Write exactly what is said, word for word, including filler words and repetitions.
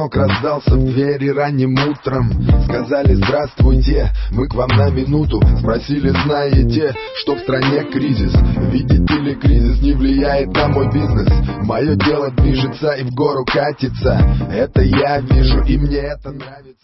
Звонок раздался в двери ранним утром. Сказали: здравствуйте, мы к вам на минуту. Спросили: знаете, что в стране кризис? Видите ли, кризис не влияет на мой бизнес. Мое дело движется и в гору катится. Это я вижу, и мне это нравится.